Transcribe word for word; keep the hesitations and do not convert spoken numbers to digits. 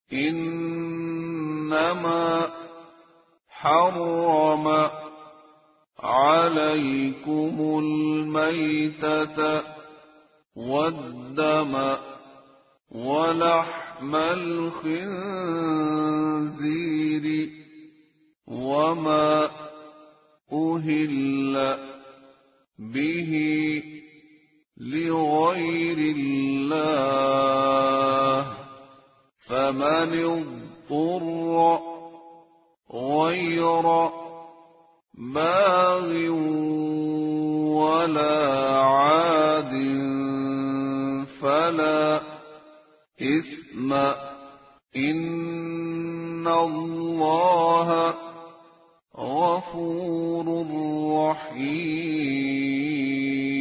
إنما حرم عليكم الميتة والدم ولحم الخنزير وما أهل به لغير الله فمن اضطر غير باغ ولا عاد فلا إثم إن الله غفور رحيم.